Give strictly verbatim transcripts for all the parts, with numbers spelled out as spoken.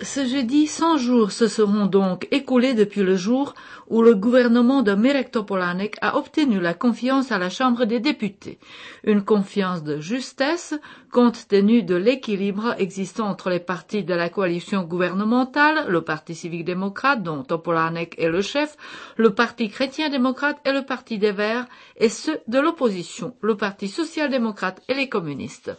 Ce jeudi, cent jours se seront donc écoulés depuis le jour où le gouvernement de Mirek Topolánek a obtenu la confiance à la Chambre des députés. Une confiance de justesse, compte tenu de l'équilibre existant entre les partis de la coalition gouvernementale, le Parti civique-démocrate, dont Topolánek est le chef, le Parti chrétien-démocrate et le Parti des Verts, et ceux de l'opposition, le Parti social-démocrate et les communistes.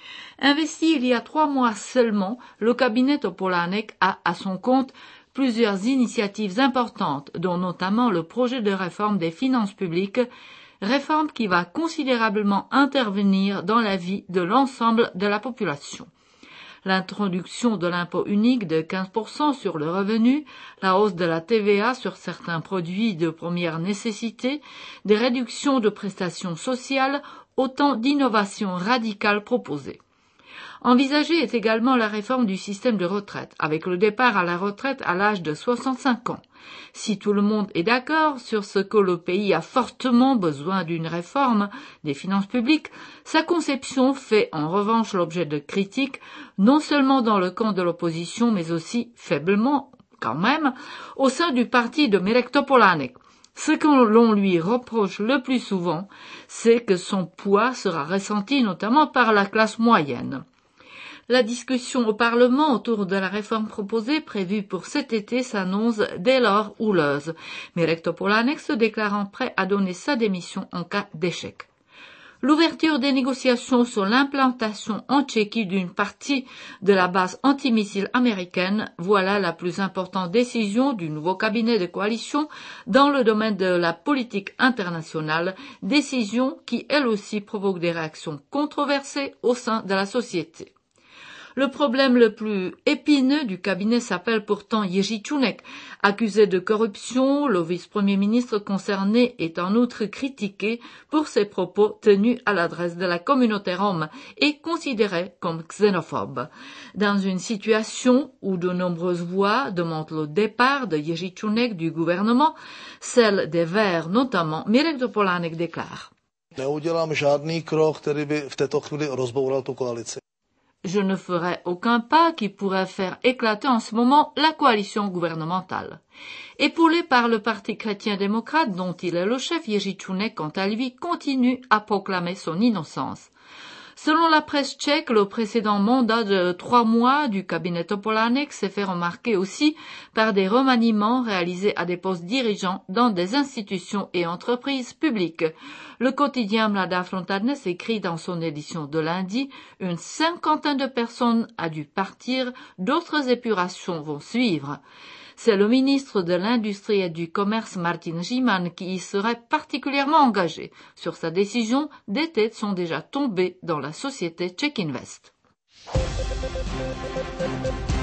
Investi il y a trois mois seulement, le cabinet Topolánek a à son compte plusieurs initiatives importantes, dont notamment le projet de réforme des finances publiques, réforme qui va considérablement intervenir dans la vie de l'ensemble de la population. L'introduction de l'impôt unique de quinze pour cent sur le revenu, la hausse de la T V A sur certains produits de première nécessité, des réductions de prestations sociales, autant d'innovations radicales proposées. Envisagée est également la réforme du système de retraite, avec le départ à la retraite à l'âge de soixante-cinq ans. Si tout le monde est d'accord sur ce que le pays a fortement besoin d'une réforme des finances publiques, sa conception fait en revanche l'objet de critiques, non seulement dans le camp de l'opposition, mais aussi, faiblement quand même, au sein du parti de Mirek Topolánek. Ce que l'on lui reproche le plus souvent, c'est que son poids sera ressenti notamment par la classe moyenne. La discussion au Parlement autour de la réforme proposée prévue pour cet été s'annonce dès lors houleuse. Mirek Topolánek se déclarant prêt à donner sa démission en cas d'échec. L'ouverture des négociations sur l'implantation en Tchéquie d'une partie de la base antimissile américaine, voilà la plus importante décision du nouveau cabinet de coalition dans le domaine de la politique internationale, décision qui elle aussi provoque des réactions controversées au sein de la société. Le problème le plus épineux du cabinet s'appelle pourtant Jiří Čunek. Accusé de corruption, le vice-premier ministre concerné est en outre critiqué pour ses propos tenus à l'adresse de la communauté rome et considéré comme xénophobe. Dans une situation où de nombreuses voix demandent le départ de Jiří Čunek du gouvernement, celle des Verts notamment, Mirek Topolánek déclare. Neudělám žádný krok, který by v této chvíli rozboural tu koalici. Je ne ferai aucun pas qui pourrait faire éclater en ce moment la coalition gouvernementale. Épaulé par le Parti chrétien-démocrate dont il est le chef, Jiří Čunek, quant à lui, continue à proclamer son innocence. Selon la presse tchèque, le précédent mandat de trois mois du cabinet Topolánek s'est fait remarquer aussi par des remaniements réalisés à des postes dirigeants dans des institutions et entreprises publiques. Le quotidien Mladá fronta dnes écrit dans son édition de lundi, une cinquantaine de personnes a dû partir, d'autres épurations vont suivre. C'est le ministre de l'Industrie et du Commerce, Martin Šiman, qui y serait particulièrement engagé. Sur sa décision, des têtes sont déjà tombées dans la société Czech Invest.